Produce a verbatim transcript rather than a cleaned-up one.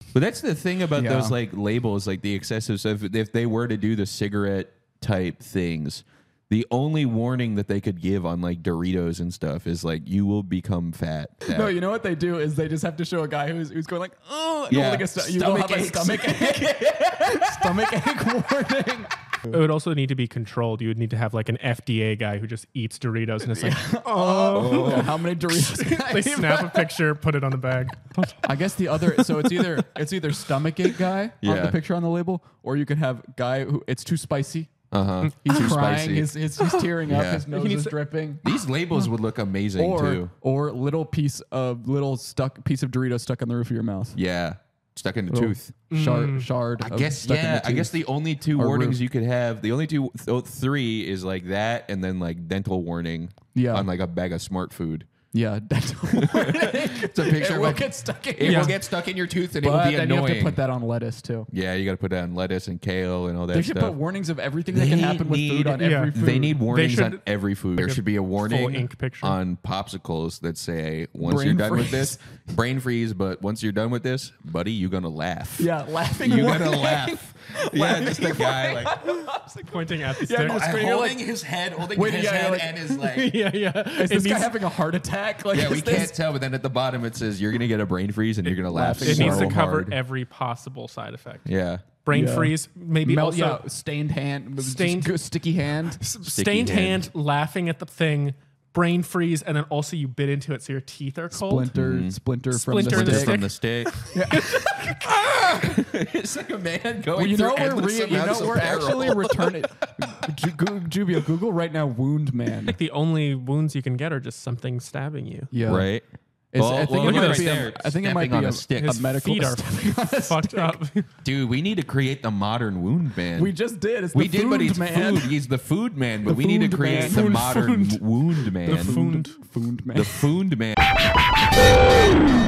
But that's the thing about Yeah. those like labels, like the excessive stuff. If, if they were to do the cigarette type things, the only warning that they could give on like Doritos and stuff is like you will become fat. No, you know what they do is they just have to show a guy who's who's going like, oh, and Yeah. holding a stu- you will have a Stomach stomach ache. Stomach ache warning. It would also need to be controlled. You would need to have like an F D A guy who just eats Doritos and it's like, Oh, yeah, how many Doritos? can I they eat? snap a picture, put it on the bag. I guess the other, so it's either it's either stomach ache guy on Yeah. the picture on the label, or you could have guy who it's too spicy. Uh huh. He's Too crying. spicy. He's, he's, he's tearing up. Yeah. His nose He needs is to- dripping. These labels would look amazing Or too. or little piece of little stuck piece of Dorito stuck on the roof of your mouth. Yeah, stuck in the Little tooth. Shard shard. I of guess stuck in yeah. the I guess tooth. the only two Or warnings roof. you could have, the only two, th- three is like that, and then like dental warning. Yeah. On like a bag of Smart Food. yeah. Dental It's a picture it of will a, get stuck in. It your will get stuck in your tooth, and it But will be then you annoying. have to put that on lettuce too. Yeah, you got to put that on lettuce and kale and all that They should stuff. put warnings of everything that can They happen with need- food on yeah. every food. They need warnings should- on every food. There like a should be a warning ink picture. on popsicles that say, once Brain you're done with freeze. this, brain freeze, but once you're done with this, buddy, you're going to laugh. Yeah, laughing. You're warning. going to laugh. Yeah, just the guy like Pointing at the Yeah, stick. no, uh, screen, you're holding like- his head, holding Wait, his yeah, you're head like- and his leg. yeah, yeah. Is It this guy needs- having a heart attack? Like, Yeah, is we this- can't tell, but then at the bottom it says you're going to get a brain freeze and you're going to laugh. Laughing It needs to so cover hard. every possible side effect. Yeah. Brain Yeah. freeze, maybe Melt, also yeah, stained hand, just Stained- go- sticky hand. stained hand. hand, laughing at the thing, brain freeze, and then also you bit into it so your teeth are cold. Splinter, splinter, Splinter from in the the stick. from the stick. It's like a man going Well, you know through we're endless re- you know amounts of we're peril. actually returning. Ju- Gu- Jubio, Google right now, wound man. Like the only wounds you can get are just something stabbing you. Yeah, Right? It's- Well, I think well, it look might right be. there. A, I think it might Stepping be on a a, stick. a His medical. feet are stepping on a fucked stick. up. Dude, we need to create the modern wound man. We just did. It's We the did, but food he's man. food. He's the food man, but The we need to food create man. the Food- modern food. wound man. The food. Food man. The food man.